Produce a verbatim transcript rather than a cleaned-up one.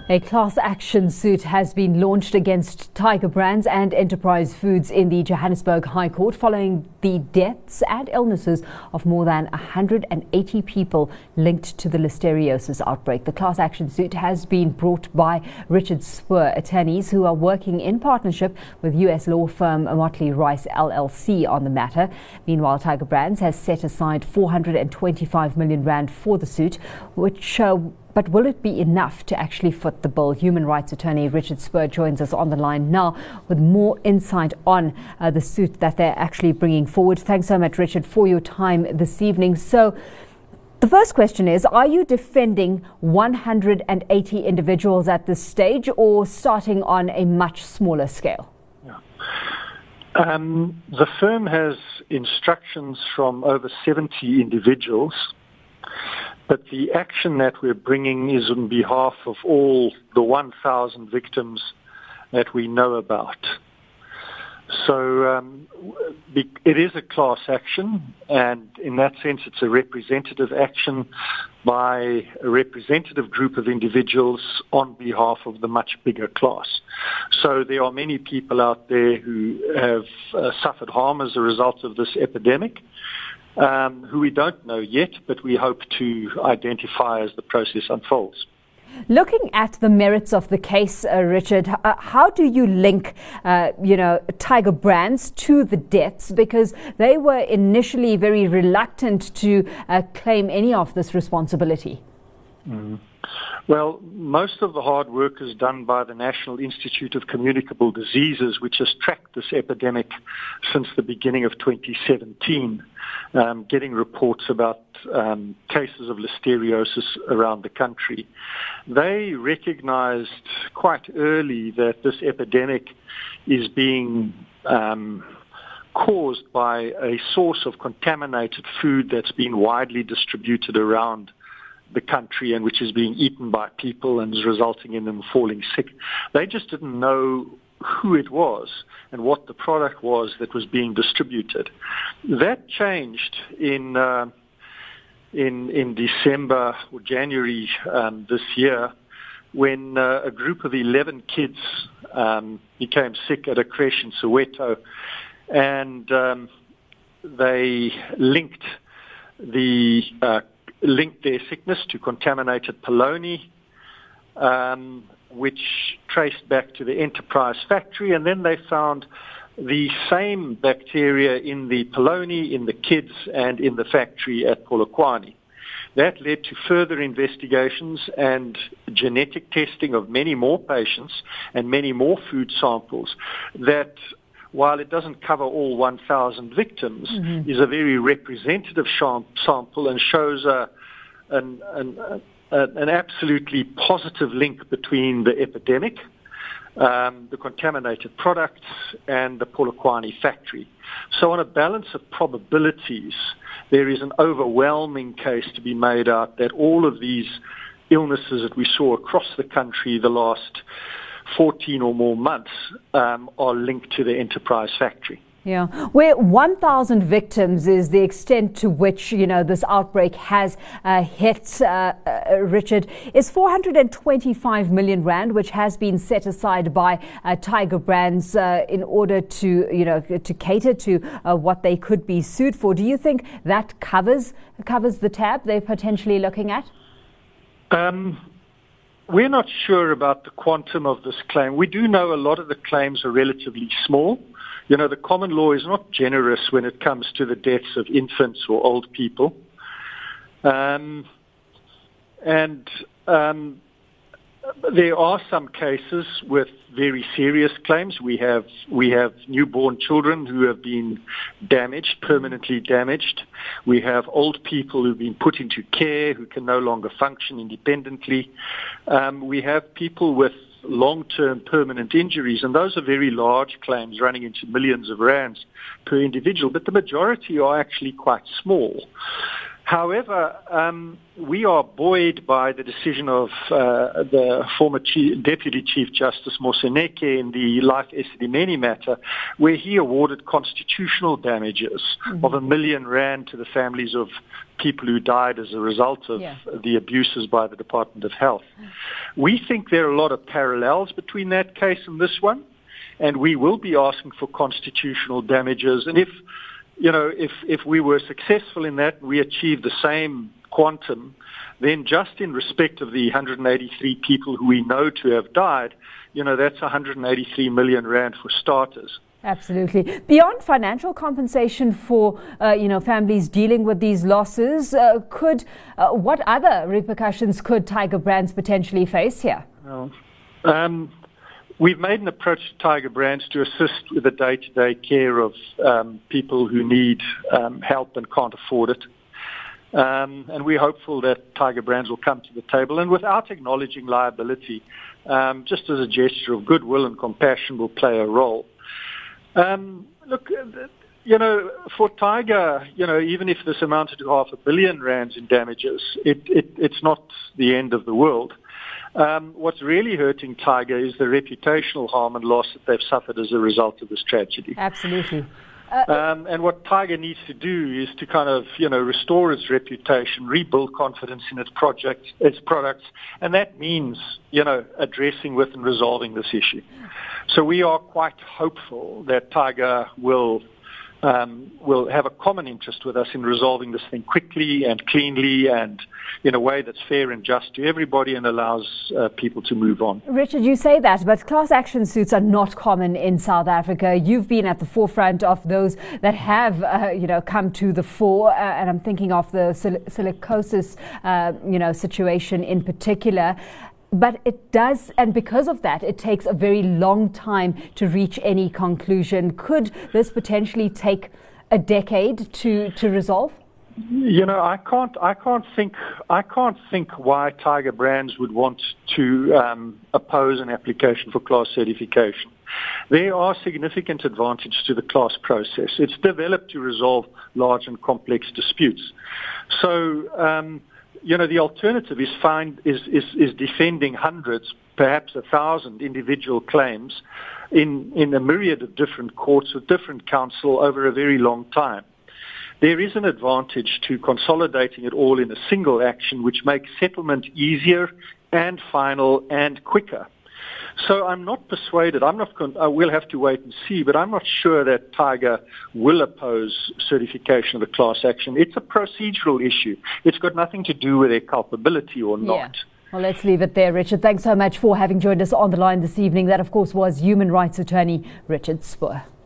A class action suit has been launched against Tiger Brands and Enterprise Foods in the Johannesburg High Court following the deaths and illnesses of more than one hundred eighty people linked to the listeriosis outbreak. The class action suit has been brought by Richard Spur attorneys who are working in partnership with U S law firm Motley Rice L L C on the matter. Meanwhile, Tiger Brands has set aside four hundred twenty-five million rand for the suit, which uh, But will it be enough to actually foot the bill? Human rights attorney Richard Spur joins us on the line now with more insight on uh, the suit that they're actually bringing forward. Thanks so much, Richard, for your time this evening. So the first question is, are you defending one hundred eighty individuals at this stage or starting on a much smaller scale? Yeah. Um, the firm has instructions from over seventy individuals. But the action that we're bringing is on behalf of all the one thousand victims that we know about. So um, it is a class action, and in that sense it's a representative action by a representative group of individuals on behalf of the much bigger class. So there are many people out there who have uh, suffered harm as a result of this epidemic. Um, who we don't know yet, but we hope to identify as the process unfolds. Looking at the merits of the case, uh, Richard, uh, how do you link, uh, you know, Tiger Brands to the deaths? Because they were initially very reluctant to uh, claim any of this responsibility. Mm. Well, most of the hard work is done by the National Institute of Communicable Diseases, which has tracked this epidemic since the beginning of twenty seventeen, um, getting reports about um, cases of listeriosis around the country. They recognized quite early that this epidemic is being um, caused by a source of contaminated food that's been widely distributed around the country and which is being eaten by people and is resulting in them falling sick. They just didn't know who it was and what the product was that was being distributed. That changed in uh, in in December or January um, this year when uh, a group of eleven kids um, became sick at a creche in Soweto, and um, they linked the uh, linked their sickness to contaminated polony, um, which traced back to the Enterprise factory, and then they found the same bacteria in the polony, in the kids, and in the factory at Polokwane. That led to further investigations and genetic testing of many more patients and many more food samples that, while it doesn't cover all one thousand victims, mm-hmm. is a very representative sample and shows a, an, an, a, an absolutely positive link between the epidemic, um, the contaminated products, and the Polokwane factory. So on a balance of probabilities, there is an overwhelming case to be made out that all of these illnesses that we saw across the country the last fourteen or more months um, are linked to the Enterprise factory. Yeah, where one thousand victims is the extent to which, you know, this outbreak has uh, hit, uh, uh, Richard, is four hundred twenty-five million rand, which has been set aside by uh, Tiger Brands uh, in order to, you know, to cater to uh, what they could be sued for. Do you think that covers covers the tab they're potentially looking at? Um. We're not sure about the quantum of this claim. We do know a lot of the claims are relatively small. You know, the common law is not generous when it comes to the deaths of infants or old people. Um, and um, there are some cases with very serious claims. We have we have newborn children who have been damaged, permanently damaged. We have old people who've been put into care who can no longer function independently. Um, we have people with long-term permanent injuries, and those are very large claims running into millions of rands per individual, but the majority are actually quite small. However, um, we are buoyed by the decision of uh, the former Chief, Deputy Chief Justice Moseneke in the Life Esidimeni matter, where he awarded constitutional damages mm-hmm. of a million rand to the families of people who died as a result of yeah. the abuses by the Department of Health. We think there are a lot of parallels between that case and this one, and we will be asking for constitutional damages. And if You know, if, if we were successful in that and we achieved the same quantum, then just in respect of the one hundred eighty-three people who we know to have died, you know, that's one hundred eighty-three million rand for starters. Absolutely. Beyond financial compensation for, uh, you know, families dealing with these losses, uh, could uh, what other repercussions could Tiger Brands potentially face here? Well, um, We've made an approach to Tiger Brands to assist with the day-to-day care of um, people who need um, help and can't afford it. Um, and we're hopeful that Tiger Brands will come to the table and without acknowledging liability, um, just as a gesture of goodwill and compassion, will play a role. Um, look, you know, for Tiger, you know, even if this amounted to half a billion rands in damages, it, it, it's not the end of the world. Um, what's really hurting Tiger is the reputational harm and loss that they've suffered as a result of this tragedy. Absolutely. Uh, um, and what Tiger needs to do is to kind of, you know, restore its reputation, rebuild confidence in its project, its products, and that means, you know, addressing with and resolving this issue. So we are quite hopeful that Tiger will Um, will have a common interest with us in resolving this thing quickly and cleanly and in a way that's fair and just to everybody and allows uh, people to move on. Richard, you say that, but class action suits are not common in South Africa. You've been at the forefront of those that have, uh, you know, come to the fore, uh, and I'm thinking of the sil- silicosis, uh, you know, situation in particular. But it does, and because of that, it takes a very long time to reach any conclusion. Could this potentially take a decade to, to resolve? You know, I can't, I can't think, I can't think why Tiger Brands would want to um, oppose an application for class certification. There are significant advantages to the class process. It's developed to resolve large and complex disputes. So, um, You know, the alternative is find is, is, is defending hundreds, perhaps a thousand individual claims in, in a myriad of different courts with different counsel over a very long time. There is an advantage to consolidating it all in a single action, which makes settlement easier and final and quicker. So I'm not persuaded. I'm not. Con- I will have to wait and see, but I'm not sure that Tiger will oppose certification of the class action. It's a procedural issue. It's got nothing to do with their culpability or not. Yeah. Well, let's leave it there, Richard. Thanks so much for having joined us on the line this evening. That, of course, was human rights attorney Richard Spoor.